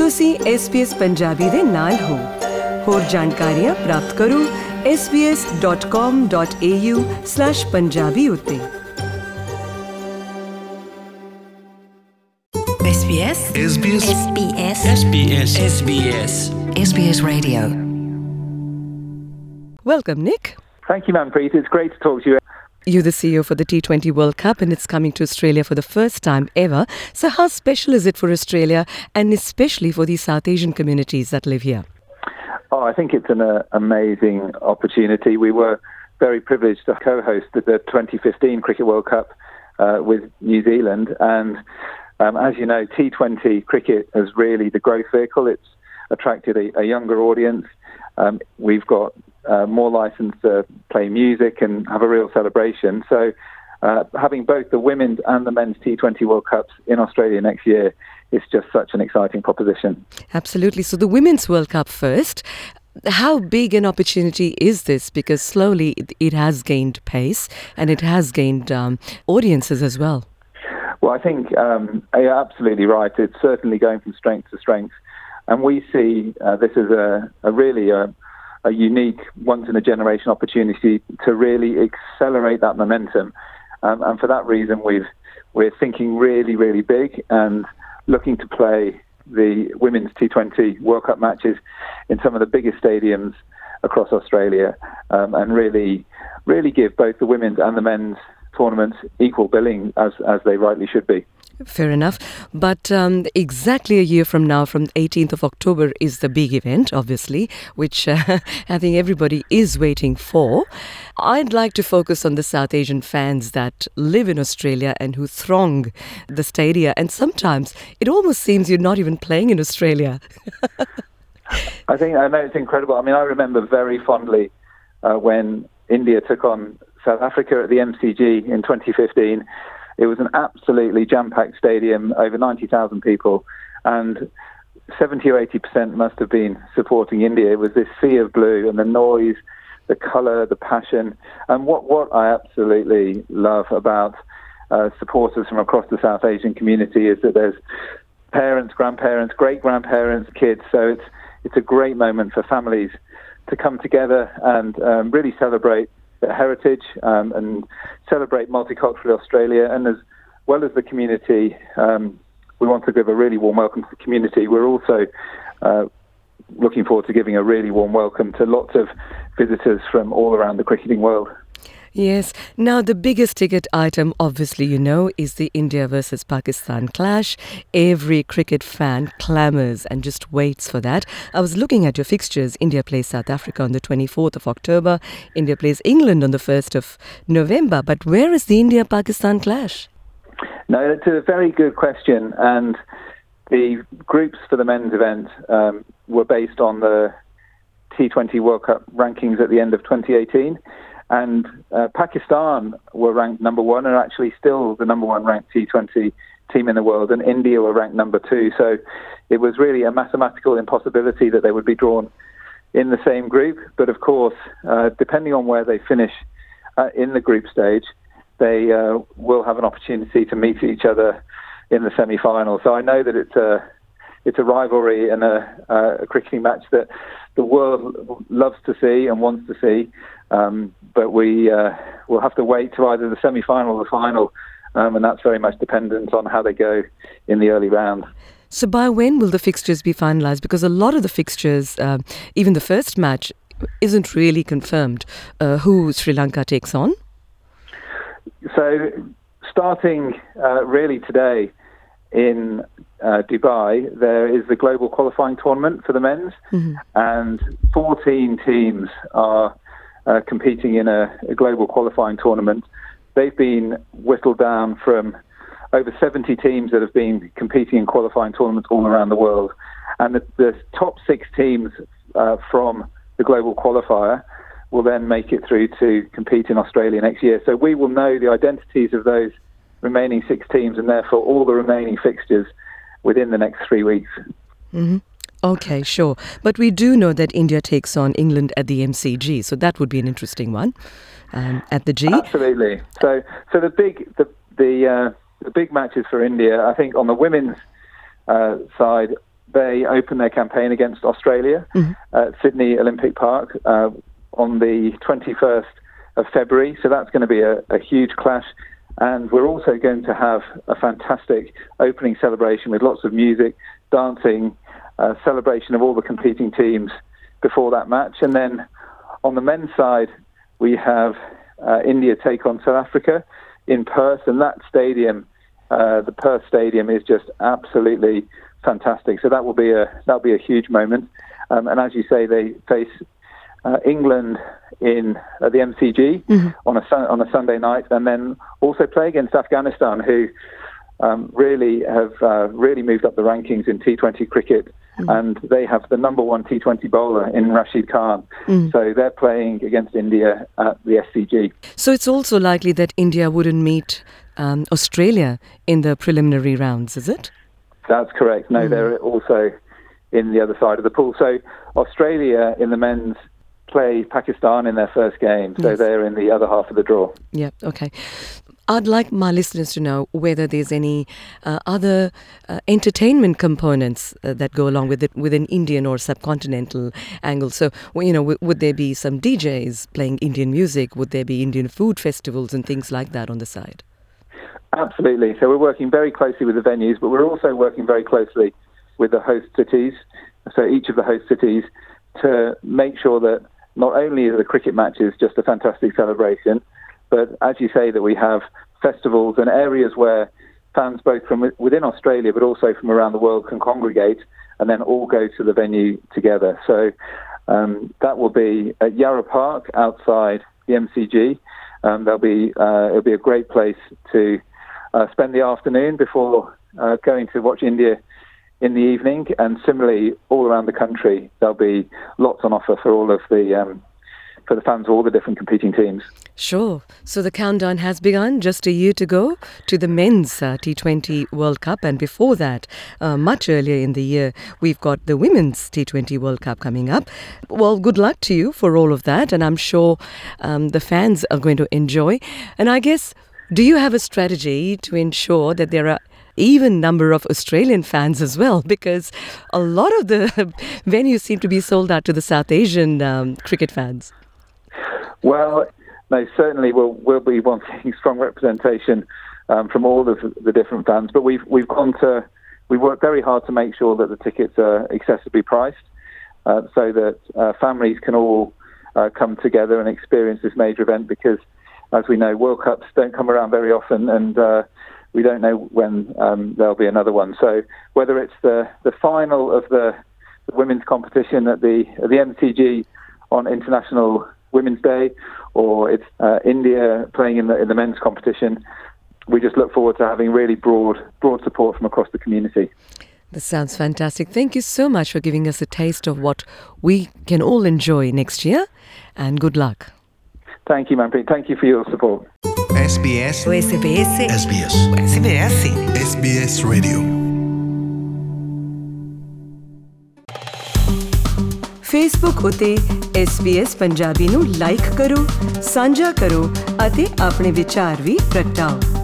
ਤੁਸੀਂ SBS ਪੰਜਾਬੀ ਦੇ ਨਾਲ ਹੋ। ਹੋਰ ਜਾਣਕਾਰੀਆਂ ਪ੍ਰਾਪਤ ਕਰੋ sbs.com.au/punjabi ਉੱਤੇ। SBS Radio. Welcome, Nick. Thank you, Manpreet. It's great to talk to you. You're the CEO for the T20 World Cup and it's coming to Australia for the first time ever. So how special is it for Australia and especially for the South Asian communities that live here? Oh, I think it's an amazing opportunity. We were very privileged to co-host the 2015 Cricket World Cup with New Zealand. And as you know, T20 cricket is really the growth vehicle. It's attracted a younger audience. We've got more license to play music and have a real celebration. So having both the women's and the men's T20 World Cups in Australia next year is just such an exciting proposition. Absolutely. So the Women's World Cup first. How big an opportunity is this? Because slowly it has gained pace and it has gained audiences as well. Well, I think you're absolutely right. It's certainly going from strength to strength. And we see this as a really unique, once-in-a-generation opportunity to really accelerate that momentum. And for that reason, we're thinking really, really big and looking to play the Women's T20 World Cup matches in some of the biggest stadiums across Australia and really give both the women's and the men's tournaments equal billing as they rightly should be. Fair enough. But exactly a year from now, from 18th of October, is the big event, obviously, which I think everybody is waiting for. I'd like to focus on the South Asian fans that live in Australia and who throng the stadia. And sometimes it almost seems you're not even playing in Australia. I know it's incredible. I mean, I remember very fondly when India took on South Africa at the MCG in 2015. It was an absolutely jam-packed stadium, over 90,000 people, and 70 or 80% must have been supporting India. It was this sea of blue and the noise, the colour, the passion. And what I absolutely love about supporters from across the South Asian community is that there's parents, grandparents, great-grandparents, kids. So it's a great moment for families to come together and really celebrate their heritage and celebrate multicultural Australia. And as well as the community, we want to give a really warm welcome to the community. We're also looking forward to giving a really warm welcome to lots of visitors from all around the cricketing world. Yes. Now, the biggest ticket item, obviously, you know, is the India versus Pakistan clash. Every cricket fan clamours and just waits for that. I was looking at your fixtures. India plays South Africa on the 24th of October. India plays England on the 1st of November. But where is the India-Pakistan clash? No, it's a very good question. And the groups for the men's event were based on the T20 World Cup rankings at the end of 2018. And Pakistan were ranked number one and are actually still the number one ranked T20 team in the world. And India were ranked number two. So it was really a mathematical impossibility that they would be drawn in the same group. But of course, depending on where they finish in the group stage, they will have an opportunity to meet each other in the semi-final. So I know that it's a rivalry and a cricketing match that the world loves to see and wants to see. But we will have to wait to either the semi-final or the final, and that's very much dependent on how they go in the early round. So by when will the fixtures be finalised? Because a lot of the fixtures, even the first match, isn't really confirmed who Sri Lanka takes on. So starting really today in Dubai, there is the global qualifying tournament for the men's, and 14 teams are competing in a global qualifying tournament. They've been whittled down from over 70 teams that have been competing in qualifying tournaments all around the world. And the top 6 teams from the global qualifier will then make it through to compete in Australia next year. So we will know the identities of those remaining 6 teams and therefore all the remaining fixtures within the next 3 weeks. Mm-hmm. Okay, sure. But we do know that India takes on England at the MCG, so that would be an interesting one at the G. Absolutely. So the big matches for India, I think on the women's side, they open their campaign against Australia at Sydney Olympic Park on the 21st of February. So that's going to be a huge clash. And we're also going to have a fantastic opening celebration with lots of music, dancing, celebration of all the competing teams before that match. And then on the men's side, we have India take on South Africa in Perth. And that stadium, the Perth Stadium, is just absolutely fantastic. So that'll be a huge moment. And as you say, they face England in the MCG on a Sunday night, and then also play against Afghanistan, who really have really moved up the rankings in T20 cricket, and they have the number one T20 bowler in Rashid Khan. So they're playing against India at the SCG. So it's also likely that India wouldn't meet Australia in the preliminary rounds, is it? That's correct. No, they're also in the other side of the pool. So Australia in the men's play Pakistan in their first game, so they're in the other half of the draw. Yeah, okay. I'd like my listeners to know whether there's any other entertainment components that go along with it, with an Indian or subcontinental angle. So, would there be some DJs playing Indian music? Would there be Indian food festivals and things like that on the side? Absolutely. So we're working very closely with the venues, but we're also working very closely with the host cities. So each of the host cities, to make sure that not only are the cricket matches just a fantastic celebration, but as you say, that we have festivals and areas where fans both from within Australia but also from around the world can congregate and then all go to the venue together. So that will be at Yarra Park outside the MCG. It'll be a great place to spend the afternoon before going to watch India in the evening, and similarly all around the country there'll be lots on offer for all of the for the fans of all the different competing teams. Sure. So the countdown has begun, just a year to go to the men's T20 World Cup, and before that, much earlier in the year, we've got the women's T20 World Cup coming up. Well, good luck to you for all of that, and I'm sure the fans are going to enjoy. And I guess, do you have a strategy to ensure that there are even number of Australian fans as well, because a lot of the venues seem to be sold out to the South Asian cricket fans? Well, no, certainly we'll be wanting strong representation from all of the different fans, but we've worked very hard to make sure that the tickets are accessibly priced, so that families can all come together and experience this major event, because as we know, World Cups don't come around very often, and we don't know when there'll be another one. So whether it's the final of the women's competition at the MCG on International Women's Day, or it's India playing in the men's competition, we just look forward to having really broad support from across the community. This sounds fantastic. Thank you so much for giving us a taste of what we can all enjoy next year, and good luck. Thank you, Manpreet. Thank you for your support. SBS Radio. Facebook ਉਤੇ SBS Punjabi ਨੂੰ like ਕਰੋ, ਸਾਂਝਾ ਕਰੋ ਅਤੇ ਆਪਣੇ ਵਿਚਾਰ ਵੀ ਪ੍ਰਗਟਾਓ।